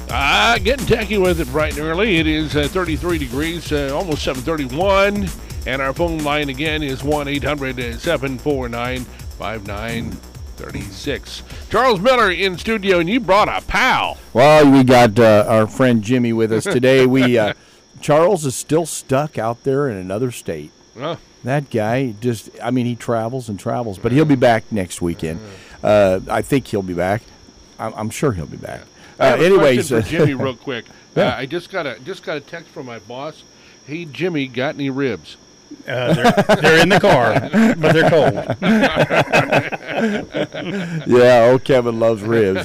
Getting techie with it bright and early. It is 33 degrees, almost 7:31. And our phone line again is 1-800-749-5936. Charles Miller in studio, and you brought a pal. Well, we got our friend Jimmy with us today. Charles is still stuck out there in another state. That guy he travels and travels, but he'll be back next weekend. I think he'll be back. I'm sure he'll be back. Anyways, for Jimmy, real quick. I just got a text from my boss. Hey, Jimmy, got any ribs? They're in the car, but they're cold. Yeah, old Kevin loves ribs.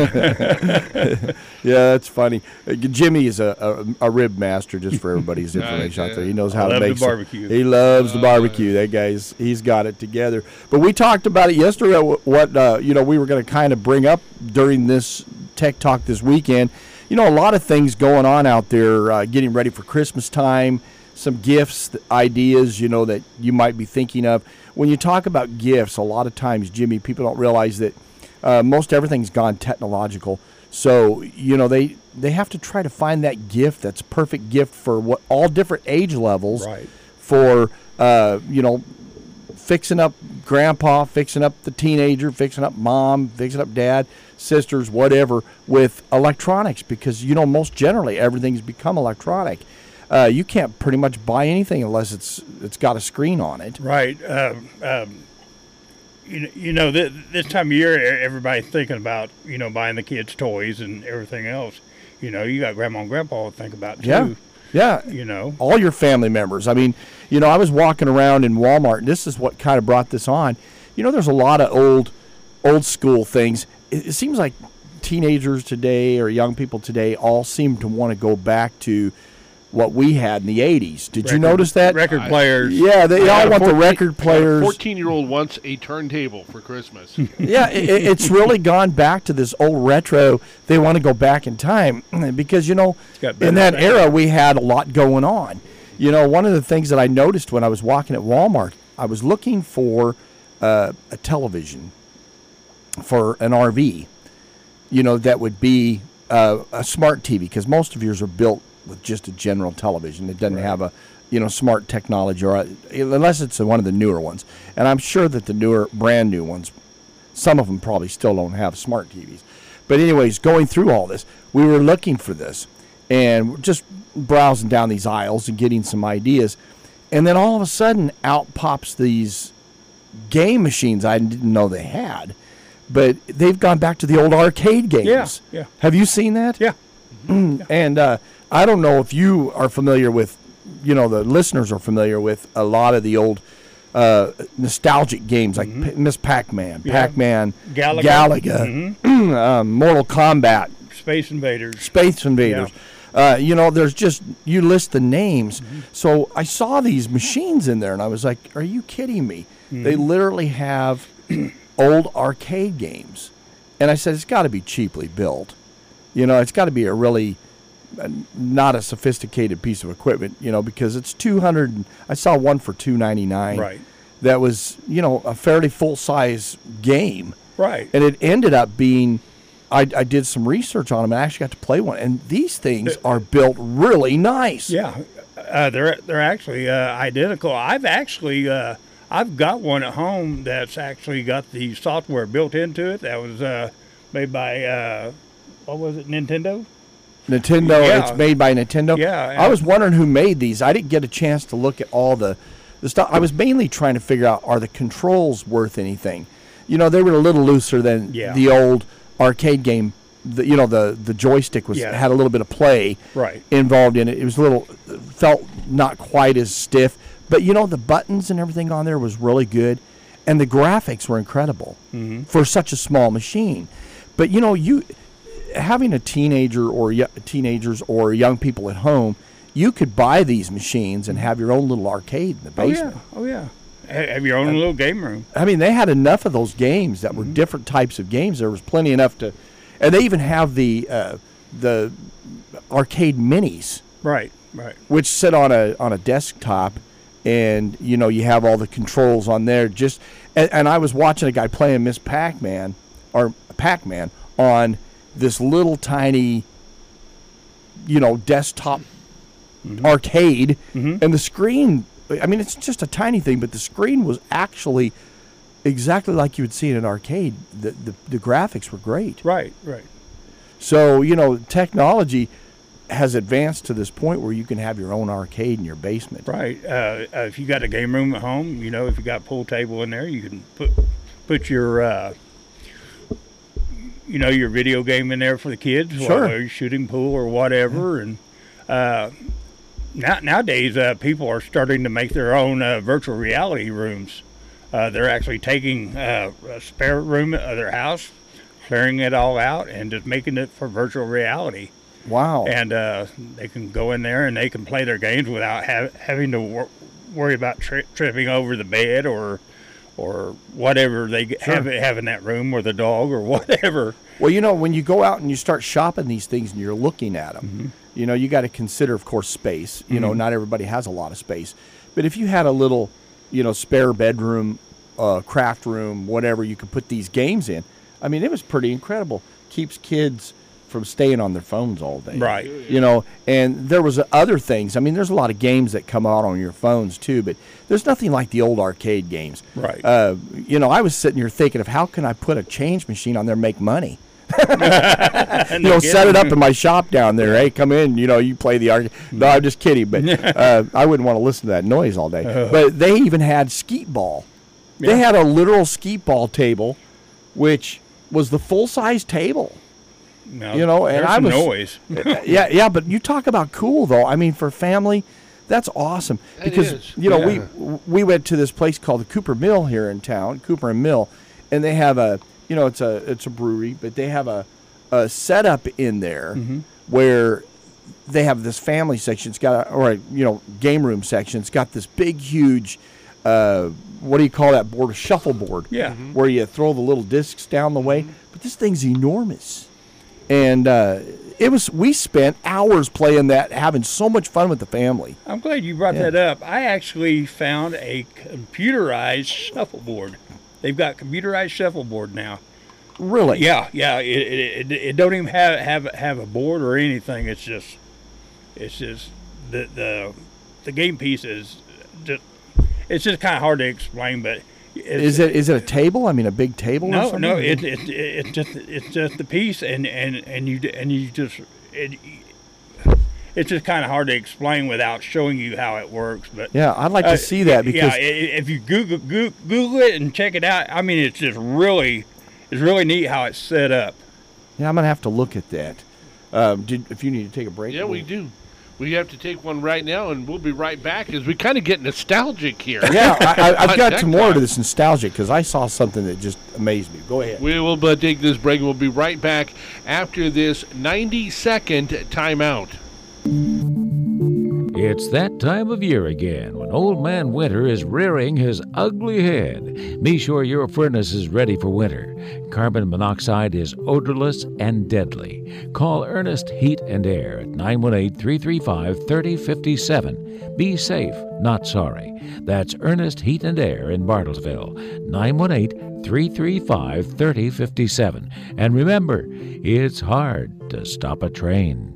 Yeah, that's funny. Jimmy is a rib master, just for everybody's information out there. He knows how to make barbecue. He loves the barbecue. That guy's he's got it together. But we talked about it yesterday. What we were going to kind of bring up during this Tech Talk this weekend. A lot of things going on out there, getting ready for Christmas time. Some gifts, ideas, that you might be thinking of. When you talk about gifts, a lot of times, Jimmy, people don't realize that most everything's gone technological. So, they have to try to find that gift that's a perfect gift for all different age levels. Right. For, fixing up grandpa, fixing up the teenager, fixing up mom, fixing up dad, sisters, whatever, with electronics. Because, most generally, everything's become electronic. You can't pretty much buy anything unless it's got a screen on it. Right. This time of year, everybody's thinking about, buying the kids toys and everything else. You got grandma and grandpa to think about, too. Yeah. All your family members. I mean, I was walking around in Walmart, and this is what kind of brought this on. There's a lot of old school things. It seems like teenagers today or young people today all seem to want to go back to what we had in the 80s. Did you notice that? Record players. Yeah, they all want the record players. A 14-year-old wants a turntable for Christmas. Yeah, it's really gone back to this old retro. They want to go back in time because, in that era, we had a lot going on. One of the things that I noticed when I was walking at Walmart, I was looking for a television for an RV, that would be a smart TV, because most of yours are built with just a general television. It doesn't have a, smart technology, unless it's one of the newer ones. And I'm sure that the brand new ones, some of them probably still don't have smart TVs. But anyways, going through all this, we were looking for this and just browsing down these aisles and getting some ideas. And then all of a sudden, out pops these game machines I didn't know they had. But they've gone back to the old arcade games. Yeah. Have you seen that? Yeah. And I don't know if you are familiar with, the listeners are familiar with a lot of the old nostalgic games like Miss Pac-Man, Pac-Man, Galaga, Mortal Kombat, Space Invaders. Yeah. There's just, you list the names. So I saw these machines in there, and I was like, are you kidding me? They literally have old arcade games. And I said, it's got to be cheaply built. It's got to be a really not a sophisticated piece of equipment, because it's $200. I saw one for $299. Right. That was, a fairly full-size game. Right. And it ended up being, I did some research on them and actually got to play one. And these things are built really nice. Yeah. They're actually identical. I've got one at home that's actually got the software built into it. That was made by, what was it, Nintendo? It's made by Nintendo. Yeah. I was wondering who made these. I didn't get a chance to look at all the stuff. I was mainly trying to figure out, are the controls worth anything? They were a little looser than the old arcade game. The joystick had a little bit of play involved in it. It was felt not quite as stiff. But, the buttons and everything on there was really good. And the graphics were incredible for such a small machine. But, having a teenager or teenagers or young people at home, you could buy these machines and have your own little arcade in the basement. Oh yeah. Have your own little game room. I mean, they had enough of those games that were different types of games. There was plenty enough to, and they even have the arcade minis, right, which sit on a desktop, and you have all the controls on there. And I was watching a guy playing Miss Pac-Man or Pac-Man on this little tiny desktop arcade, and the screen. I mean, it's just a tiny thing, but the screen was actually exactly like you would see in an arcade. The graphics were great. Right. So, technology has advanced to this point where you can have your own arcade in your basement. Right. If you got a game room at home, if you got a pool table in there, you can put your your video game in there for the kids while they're shooting pool or whatever. And nowadays, people are starting to make their own virtual reality rooms. They're actually taking a spare room of their house, clearing it all out, and just making it for virtual reality. Wow. And they can go in there and they can play their games without having to worry about tripping over the bed or whatever they have in that room, or the dog or whatever. Well, when you go out and you start shopping these things and you're looking at them, you got to consider, of course, space. Not everybody has a lot of space. But if you had a little, spare bedroom, craft room, whatever, you could put these games in. I mean, it was pretty incredible. Keeps kids from staying on their phones all day. Right. And there was other things. I mean, there's a lot of games that come out on your phones too, but there's nothing like the old arcade games. Right. I was sitting here thinking of how can I put a change machine on there and make money? Set it up in my shop down there. Hey, come in, you play the arcade. No, I'm just kidding, but I wouldn't want to listen to that noise all day. But they even had skeet ball. Yeah. They had a literal skeet ball table, which was the full-size table. No, and I was noise. yeah, but you talk about cool though. I mean, for family, that's awesome because we went to this place called the Cooper Mill here in town, Cooper and Mill, and they have it's a brewery, but they have a setup in there where they have this family section. It's got game room section. It's got this big, huge. What do you call that board? A shuffleboard. Yeah. Where you throw the little discs down the way, but this thing's enormous. And we spent hours playing that, having so much fun with the family. I'm glad you brought that up. I actually found a computerized shuffleboard. They've got computerized shuffleboard now. Really? Yeah. It don't even have a board or anything. It's just the game piece is just. It's just kind of hard to explain, but. Is it a table? I mean, a big table? No, or something? No. It's just the piece, and you just it's just kind of hard to explain without showing you how it works. But yeah, I'd like to see that because if you Google it and check it out, I mean, it's really neat how it's set up. Yeah, I'm gonna have to look at that. If you need to take a break, we do. We have to take one right now, and we'll be right back as we kind of get nostalgic here. Yeah, I've got some more to this nostalgic because I saw something that just amazed me. Go ahead. We will take this break, and we'll be right back after this 90-second timeout. It's that time of year again when Old Man Winter is rearing his ugly head. Be sure your furnace is ready for winter. Carbon monoxide is odorless and deadly. Call Ernest Heat and Air at 918-335-3057. Be safe, not sorry. That's Ernest Heat and Air in Bartlesville, 918-335-3057. And remember, it's hard to stop a train.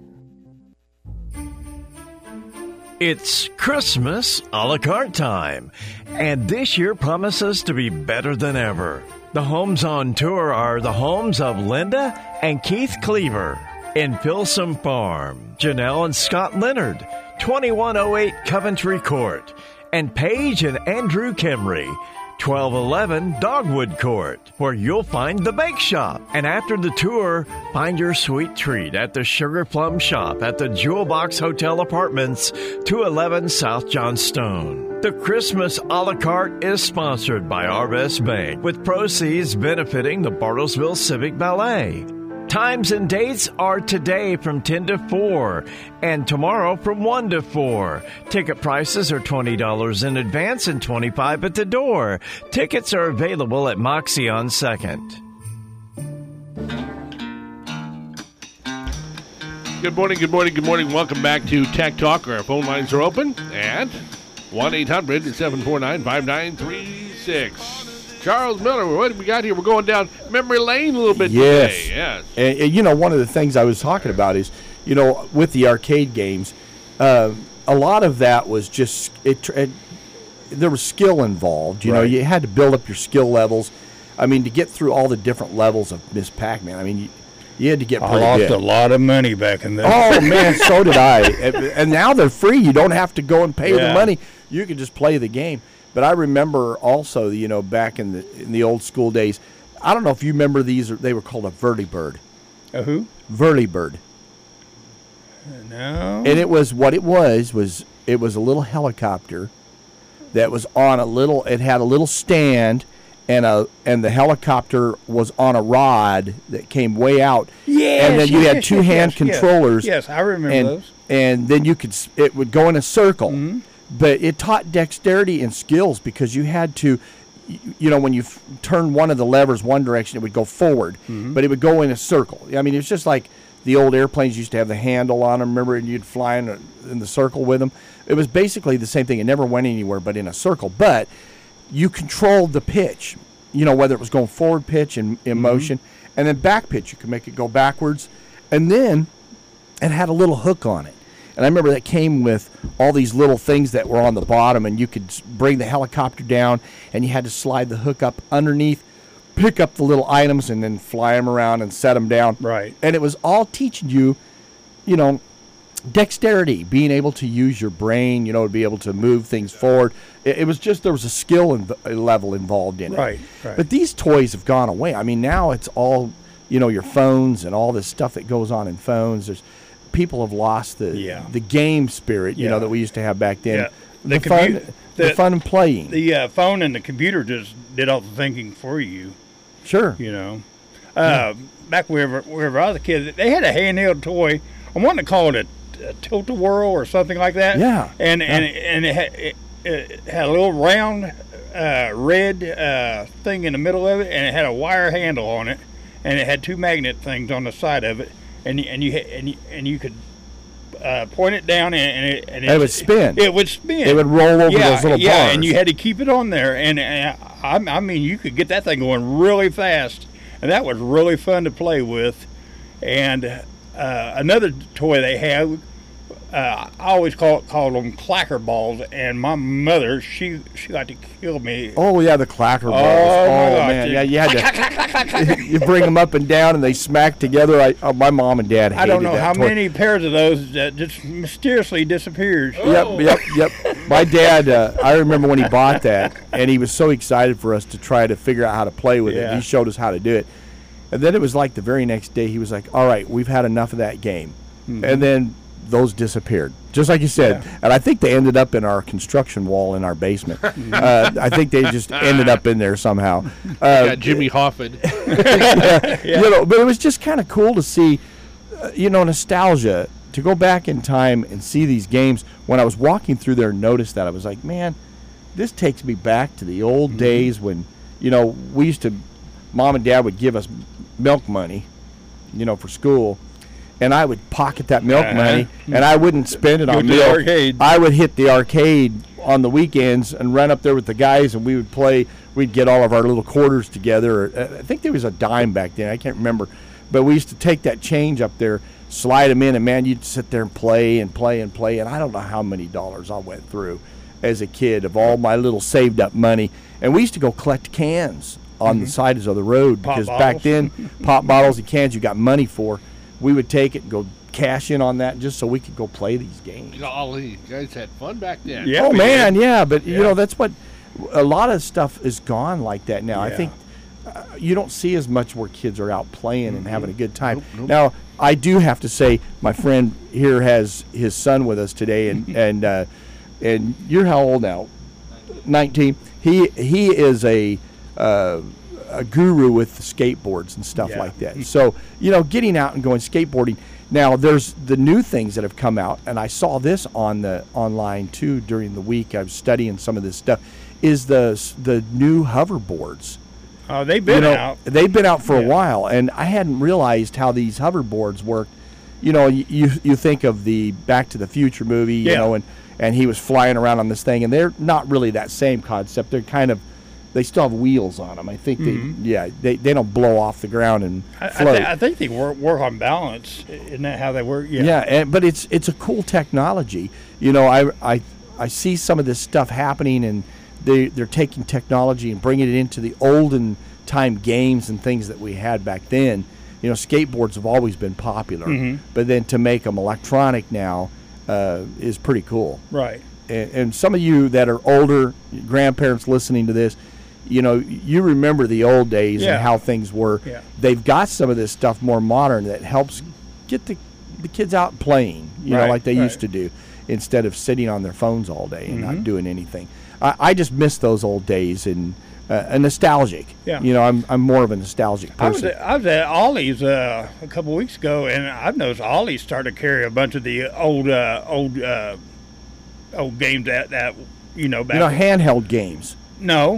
It's Christmas a la carte time, and this year promises to be better than ever. The homes on tour are the homes of Linda and Keith Cleaver in Pilsum Farm, Janelle and Scott Leonard, 2108 Coventry Court, and Paige and Andrew Kimry, 1211 Dogwood Court, where you'll find the Bake Shop. And after the tour, find your sweet treat at the Sugar Plum Shop at the Jewel Box Hotel Apartments, 211 South Johnstone. The Christmas a la carte is sponsored by Arvest Bank, with proceeds benefiting the Bartlesville Civic Ballet. Times and dates are today from 10 to 4 and tomorrow from 1 to 4. Ticket prices are $20 in advance and $25 at the door. Tickets are available at Moxie on 2nd. Good morning. Welcome back to Tech Talk. Our phone lines are open at 1-800-749-5936. Charles Miller, what do we got here? We're going down memory lane a little bit Yes. today. Yes. And, one of the things I was talking about is, with the arcade games, a lot of that was just there was skill involved. You know, you had to build up your skill levels. I mean, to get through all the different levels of Miss Pac-Man, I mean, you had to get pretty good. I lost a lot of money back in the Oh, man, so did I. And now they're free. You don't have to go and pay the money. You can just play the game. But I remember also, back in the old school days, I don't know if you remember these. They were called a Vertibird. A who? Vertibird. No. And it was a little helicopter that was on it had a little stand, and the helicopter was on a rod that came way out. Yes, and then you had two-hand controllers. Yes, I remember those. And then it would go in a circle. Mm-hmm. But it taught dexterity and skills because you had to, when you turn one of the levers one direction, it would go forward, but it would go in a circle. I mean, it's just like the old airplanes used to have the handle on them, remember, and you'd fly in the circle with them. It was basically the same thing. It never went anywhere but in a circle. But you controlled the pitch, whether it was going forward pitch in motion, and then back pitch. You could make it go backwards. And then it had a little hook on it. And I remember that came with all these little things that were on the bottom, and you could bring the helicopter down, and you had to slide the hook up underneath, pick up the little items, and then fly them around and set them down. Right. And it was all teaching you, dexterity, being able to use your brain, to be able to move things forward. It was just, there was a skill level involved in it. Right. But these toys have gone away. I mean, now it's all, your phones and all this stuff that goes on in phones. People have lost the game spirit, that we used to have back then. Yeah. The fun and playing. The phone and the computer just did all the thinking for you. Sure. Back wherever I was a kid, they had a handheld toy. I want to call it a Tilt-A-Whirl or something like that. Yeah. And it had a little round red thing in the middle of it, and it had a wire handle on it, and it had two magnet things on the side of it. And you could point it down and it would spin. It would spin. It would roll over those little bars. Yeah, and you had to keep it on there. And I mean, you could get that thing going really fast, and that was really fun to play with. And another toy they had, I always called them clacker balls. And my mother, she liked to kill me. Oh yeah, the clacker balls. Oh man, yeah, you had to. You bring them up and down, and they smack together. My mom and dad hated that. I don't know how many pairs of those that just mysteriously disappeared. Yep. My dad, I remember when he bought that, and he was so excited for us to try to figure out how to play with it. He showed us how to do it. And then it was like the very next day, he was like, all right, we've had enough of that game. Mm-hmm. And then those disappeared, just like you said. Yeah. And I think they ended up in our construction wall in our basement. I think they just ended up in there somehow. Jimmy Hoffa. But it was just kind of cool to see, nostalgia, to go back in time and see these games. When I was walking through there and noticed that, I was like, man, this takes me back to the old days when, we used to, Mom and Dad would give us milk money, for school. And I would pocket that milk money, and I wouldn't spend it on milk. Arcade. I would hit the arcade on the weekends and run up there with the guys, and we would play. We'd get all of our little quarters together. I think there was a dime back then. I can't remember. But we used to take that change up there, slide them in, and, man, you'd sit there and play and play and play. And I don't know how many dollars I went through as a kid of all my little saved-up money. And we used to go collect cans on the sides of the road because back then, pop bottles and cans you got money for. We would take it and go cash in on that just so we could go play these games. Golly, you guys had fun back then. Yeah, but that's what a lot of stuff is gone like that now. I think you don't see as much where kids are out playing and having a good time. Nope. Now, I do have to say, my friend here has his son with us today, and you're how old now? 19. He is a guru with the skateboards and stuff like that. So, getting out and going skateboarding. Now, there's the new things that have come out, and I saw this on the online too during the week. I was studying some of this stuff. Is the new hoverboards? Oh, they've been out. They've been out for a while, and I hadn't realized how these hoverboards work. You think of the Back to the Future movie, and he was flying around on this thing, and they're not really that same concept. They're kind of they still have wheels on them. I think they don't blow off the ground and float. I think they work on balance. Isn't that how they work? Yeah. Yeah, but it's a cool technology. You know, I see some of this stuff happening, and they're taking technology and bringing it into the olden time games and things that we had back then. You know, skateboards have always been popular, but then to make them electronic now is pretty cool. Right. And some of you that are older, grandparents listening to this, you know, you remember the old days and how things were. Yeah. They've got some of this stuff more modern that helps get the kids out playing, you know, like they used to do, instead of sitting on their phones all day and not doing anything. I just miss those old days and nostalgic. Yeah. You know, I'm more of a nostalgic person. I was at Ollie's a couple weeks ago, and I've noticed Ollie's started to carry a bunch of the old games that you know, back handheld games. No.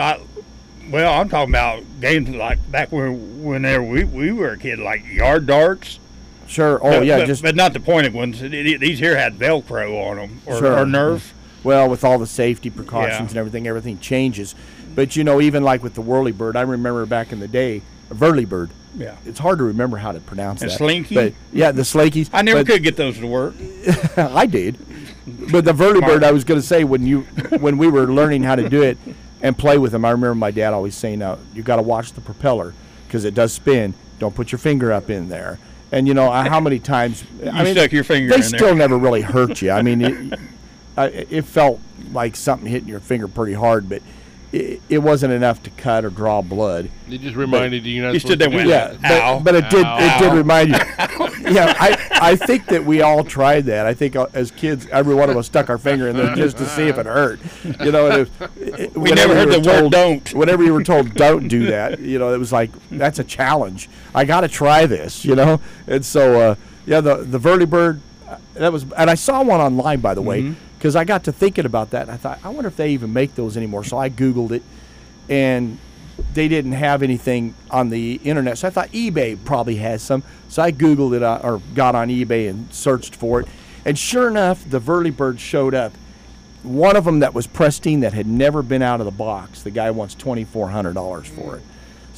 I'm talking about games like back whenever we were a kid, like yard darts. Sure. But not the pointed ones. These here had Velcro on them, or Nerf. Well, with all the safety precautions and everything changes. But you know, even like with the whirlybird, I remember back in the day, a whirlybird. Yeah. It's hard to remember how to pronounce that. Slinky. But yeah, the slinkies. I never could get those to work. I did. But the whirlybird, I was going to say, when we were learning how to do it and play with them, I remember my dad always saying, "Now you got to watch the propeller because it does spin. Don't put your finger up in there." And you know how many times you stuck your finger in there. They still never really hurt you. I mean, it felt like something hitting your finger pretty hard, but it wasn't enough to cut or draw blood. It just reminded you not you stood there went, ow. But it did remind you. Yeah, I think that we all tried that. I think as kids, every one of us stuck our finger in there just to see if it hurt. You know, we never heard the word "don't." Whenever you were told "don't do that," you know, it was like, that's a challenge. I got to try this, you know. And so, the whirlybird, that was, and I saw one online, by the way. Because I got to thinking about that, and I thought, I wonder if they even make those anymore. So I Googled it, and they didn't have anything on the internet. So I thought eBay probably has some. So I Googled it, or got on eBay and searched for it. And sure enough, the whirlybird showed up. One of them that was pristine, that had never been out of the box. The guy wants $2,400 for it.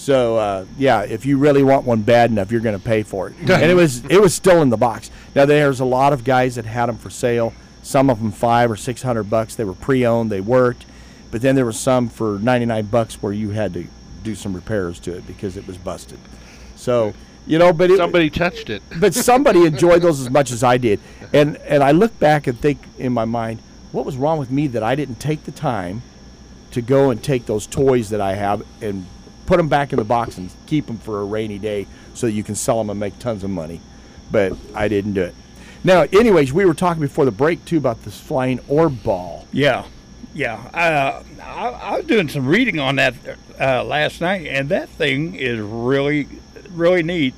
So, if you really want one bad enough, you're going to pay for it. And it was still in the box. Now, there's a lot of guys that had them for sale. Some of them $500 or $600. They were pre-owned. They worked, but then there was some for $99 where you had to do some repairs to it because it was busted. So but somebody touched it. But somebody enjoyed those as much as I did, and I look back and think in my mind, what was wrong with me that I didn't take the time to go and take those toys that I have and put them back in the box and keep them for a rainy day so that you can sell them and make tons of money. But I didn't do it. Now, anyways, we were talking before the break, too, about this flying orb ball. Yeah. I was doing some reading on that last night, and that thing is really, really neat.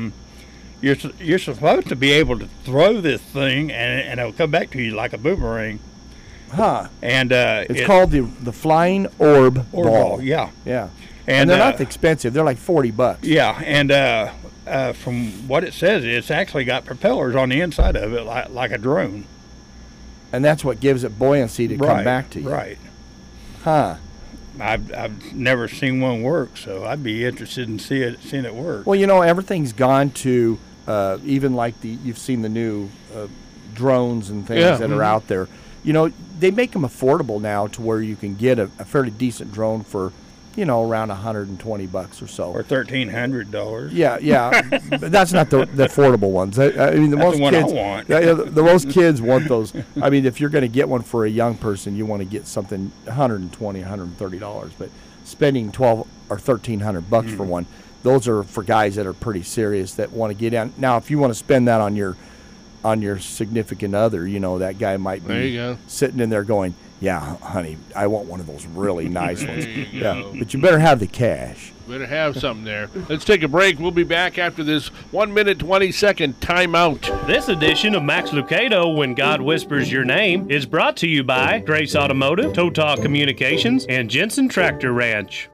You're supposed to be able to throw this thing, and it'll come back to you like a boomerang. Huh. And it's called the flying orb ball. Yeah. Yeah. And they're not expensive. They're like $40. Yeah, and from what it says, it's actually got propellers on the inside of it, like a drone. And that's what gives it buoyancy to come back to you. Right. Huh. I've never seen one work, so I'd be interested in seeing it work. Well, you know, everything's gone to even like you've seen the new drones and things that are out there. You know, they make them affordable now to where you can get a fairly decent drone for, you know, around $120 or so, or $1,300. Yeah, but that's not the affordable ones. I mean, that's the kids, I want. The most kids want those. I mean, if you're going to get one for a young person, you want to get something $120, $130. But spending $1,200 or $1,300 for one, those are for guys that are pretty serious that want to get in. Now, if you want to spend that on your significant other, you know, that guy might be sitting in there going, "Yeah, honey, I want one of those really nice ones." Yeah, but you better have the cash. Better have something there. Let's take a break. We'll be back after this 1 minute, 20-second timeout. This edition of Max Lucado, When God Whispers Your Name, is brought to you by Grace Automotive, Total Communications, and Jensen Tractor Ranch.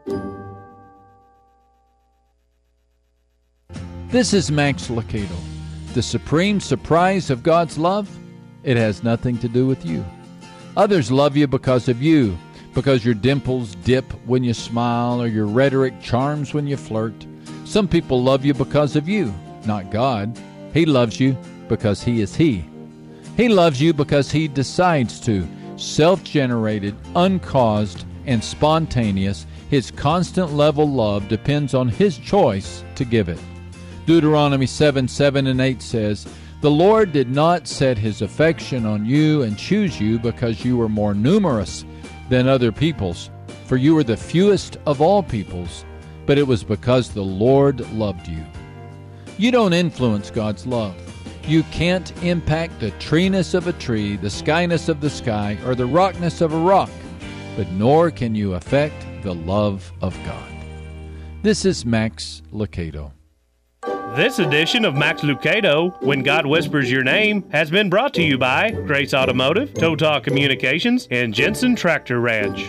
This is Max Lucado. The supreme surprise of God's love, it has nothing to do with you. Others love you because of you, because your dimples dip when you smile or your rhetoric charms when you flirt. Some people love you because of you, not God. He loves you because He is He. He loves you because He decides to. Self-generated, uncaused, and spontaneous, His constant level love depends on His choice to give it. Deuteronomy 7:7 and 8 says, "The Lord did not set His affection on you and choose you because you were more numerous than other peoples, for you were the fewest of all peoples, but it was because the Lord loved you." You don't influence God's love. You can't impact the treeness of a tree, the skyness of the sky, or the rockness of a rock, but nor can you affect the love of God. This is Max Lucado. This edition of Max Lucado, When God Whispers Your Name, has been brought to you by Grace Automotive, Tow Talk Communications, and Jensen Tractor Ranch.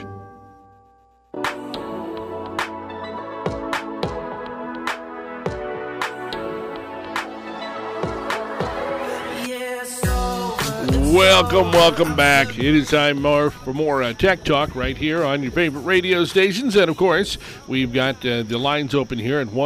Welcome back. It is time for more Tech Talk right here on your favorite radio stations. And, of course, we've got the lines open here at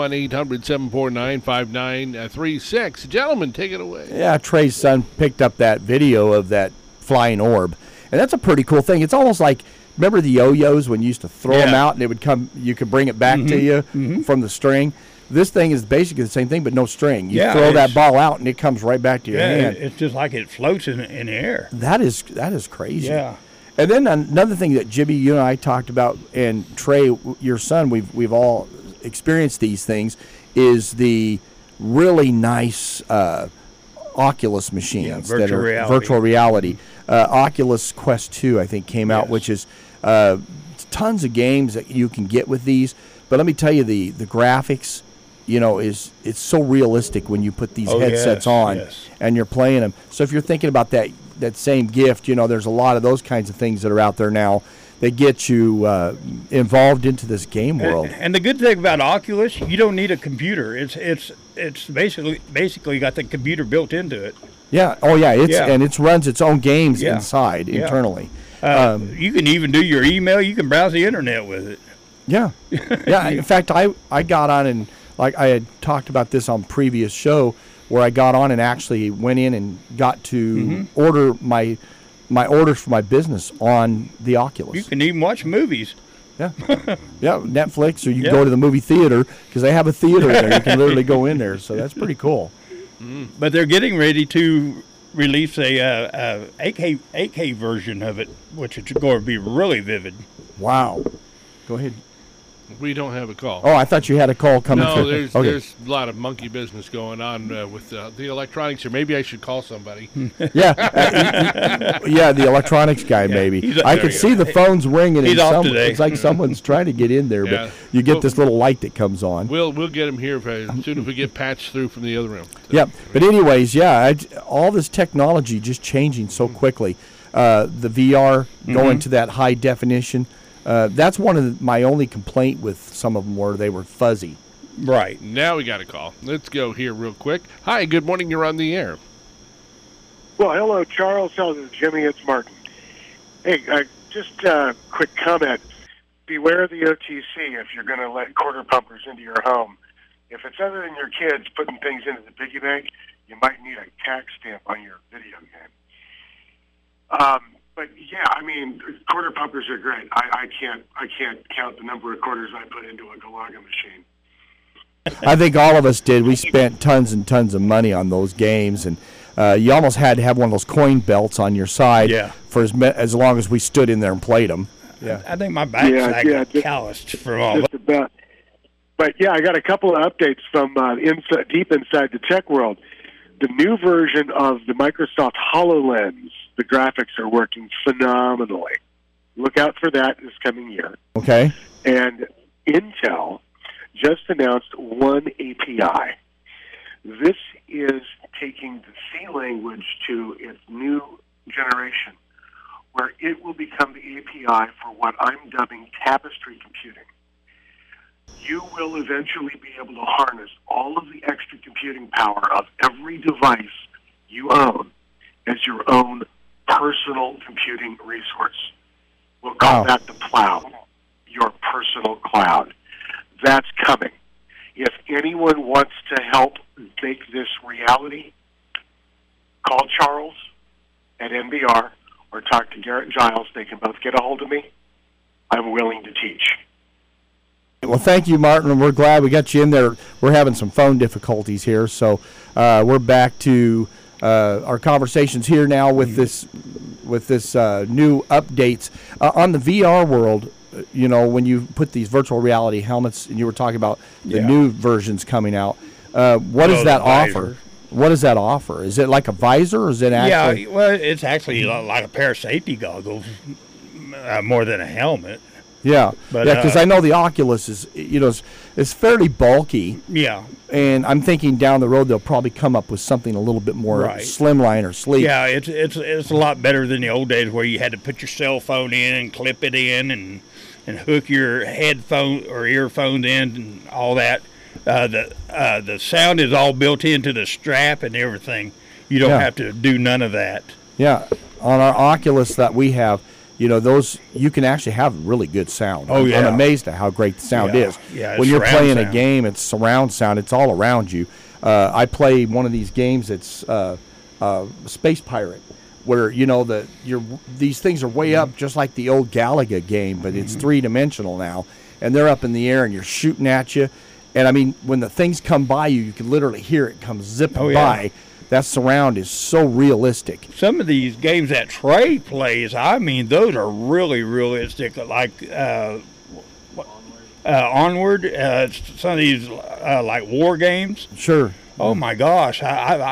1-800-749-5936. Gentlemen, take it away. Yeah, Trey's son picked up that video of that flying orb. And that's a pretty cool thing. It's almost like, remember the yo-yos when you used to throw them out and it would come, you could bring it back to you from the string? This thing is basically the same thing, but no string. You throw that ball out, and it comes right back to your hand. It's just like it floats in the air. That is crazy. Yeah. And then another thing that Jimmy, you and I talked about, and Trey, your son, we've all experienced these things, is the really nice Oculus machines that are virtual reality. Oculus Quest 2, I think, came out, which is tons of games that you can get with these. But let me tell you, the graphics, it's so realistic when you put these headsets on and you're playing them. So if you're thinking about that same gift, there's a lot of those kinds of things that are out there now that get you involved into this game world. And the good thing about Oculus, you don't need a computer. It's basically got the computer built into it. Yeah. Oh yeah. And it runs its own games inside internally. You can even do your email. You can browse the internet with it. Yeah. Yeah. In fact, I got on and, like I had talked about this on previous show, where I got on and actually went in and got to order my orders for my business on the Oculus. You can even watch movies. Yeah. Yeah, Netflix, or you can go to the movie theater, because they have a theater there. You can literally go in there, so that's pretty cool. But they're getting ready to release a 8K version of it, which is going to be really vivid. Wow. Go ahead. We don't have a call. Oh, I thought you had a call coming through. No, there's a lot of monkey business going on with the electronics, or maybe I should call somebody. Yeah, the electronics guy, maybe. I could see the phones ringing. He's off today. It's like someone's trying to get in there, but you get this little light that comes on. We'll get him here as soon as we get patched through from the other room. So. Yeah, but anyways, all this technology just changing so quickly. The VR going to that high definition. That's one of my only complaint with some of them, where they were fuzzy. Right. Now we got a call. Let's go here real quick. Hi, good morning. You're on the air. Well, hello, Charles. Hello, Jimmy. It's Martin. Hey, just a quick comment. Beware the OTC if you're going to let quarter pumpers into your home. If it's other than your kids putting things into the piggy bank, you might need a tax stamp on your video game. But yeah, I mean, quarter pumpers are great. I can't count the number of quarters I put into a Galaga machine. I think all of us did. We spent tons and tons of money on those games, and you almost had to have one of those coin belts on your side for as long as we stood in there and played them. Yeah, I think my back's got calloused from all that. About. But yeah, I got a couple of updates from deep inside the tech world. The new version of the Microsoft HoloLens, the graphics are working phenomenally. Look out for that this coming year. Okay. And Intel just announced one API. This is taking the C language to its new generation, where it will become the API for what I'm dubbing tapestry computing. You will eventually be able to harness all of the extra computing power of every device you own as your own personal computing resource. We'll call that the cloud, your personal cloud. That's coming. If anyone wants to help make this reality, call Charles at NBR or talk to Garrett Giles. They can both get a hold of me. I'm willing to teach. Well, thank you, Martin. We're glad we got you in there. We're having some phone difficulties here, so we're back to our conversations here now with this new updates on the VR world. You know, when you put these virtual reality helmets, and you were talking about the new versions coming out, what does that offer? What does that offer? Is it like a visor, or is it actually? Yeah, well, it's actually like a pair of safety goggles, more than a helmet. Yeah, because I know the Oculus is, it's fairly bulky. Yeah. And I'm thinking down the road they'll probably come up with something a little bit more slimline or sleek. Yeah, it's a lot better than the old days where you had to put your cell phone in and clip it in and hook your headphone or earphones in and all that. The sound is all built into the strap and everything. You don't have to do none of that. Yeah, on our Oculus that we have, those you can actually have really good sound. Oh, yeah. I'm amazed at how great the sound is. Yeah, when you're playing sound. A game, it's surround sound. It's all around you. I play one of these games. It's Space Pirate, where these things are way up, just like the old Galaga game, but it's 3-dimensional now, and they're up in the air and you're shooting at you. And I mean, when the things come by you, you can literally hear it come zipping by. That surround is so realistic. Some of these games that Trey plays, I mean, those are really realistic. Like Onward, some of these like war games. Sure. Oh my gosh,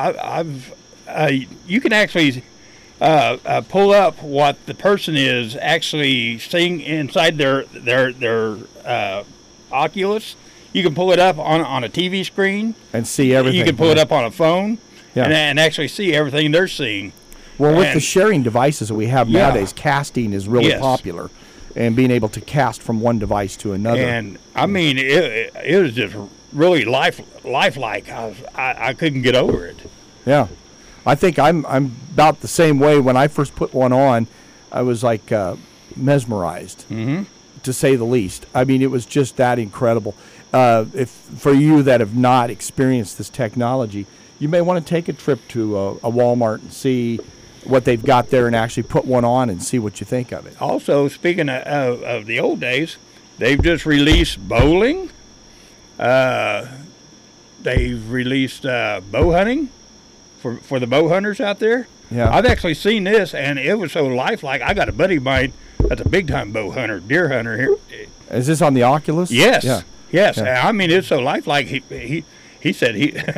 you can actually pull up what the person is actually seeing inside their Oculus. You can pull it up on a TV screen and see everything. You can pull it up on a phone. Yeah. And actually see everything they're seeing. Well, with the sharing devices that we have nowadays, casting is really popular, and being able to cast from one device to another. And I mean, it was just really lifelike. I couldn't get over it. Yeah, I think I'm about the same way. When I first put one on, I was like mesmerized, to say the least. I mean, it was just that incredible. If for you that have not experienced this technology, you may want to take a trip to a Walmart and see what they've got there and actually put one on and see what you think of it. Also, speaking of the old days, they've just released bowling. They've released bow hunting for the bow hunters out there. Yeah. I've actually seen this, and it was so lifelike. I got a buddy of mine that's a big-time bow hunter, deer hunter here. Is this on the Oculus? Yes. Yeah. Yes. Yeah. I mean, it's so lifelike. He said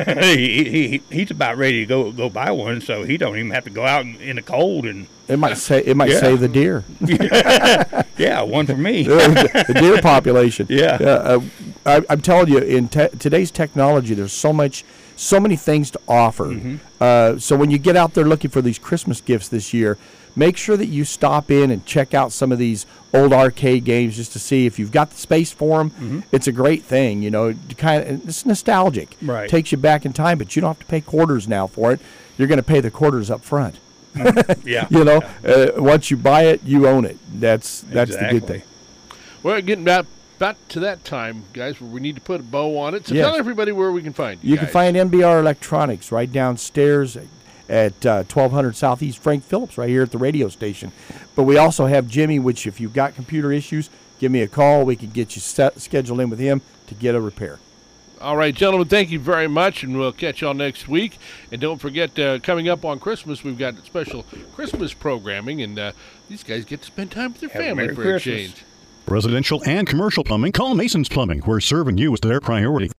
he's about ready to go buy one, so he don't even have to go out in the cold. And it might save the deer. Yeah, one for me. the deer population. Yeah. I'm telling you, in today's technology, there's so many things to offer. So when you get out there looking for these Christmas gifts this year, make sure that you stop in and check out some of these old arcade games just to see if you've got the space for them. It's a great thing, it's nostalgic. Right. Takes you back in time, but you don't have to pay quarters now for it. You're going to pay the quarters up front. Yeah. Once you buy it, you own it. That's Exactly. the good thing. We're getting back to that time, guys, where we need to put a bow on it. So tell everybody where we can find you. You can find NBR Electronics right downstairs at 1200 Southeast Frank Phillips, right here at the radio station. But we also have Jimmy, which if you've got computer issues, give me a call. We can get you scheduled in with him to get a repair. All right, gentlemen, thank you very much, and we'll catch y'all next week. And don't forget, coming up on Christmas, we've got special Christmas programming, and these guys get to spend time with their family Merry for a Christmas. change. Residential and commercial plumbing, call Mason's Plumbing, where serving you is their priority.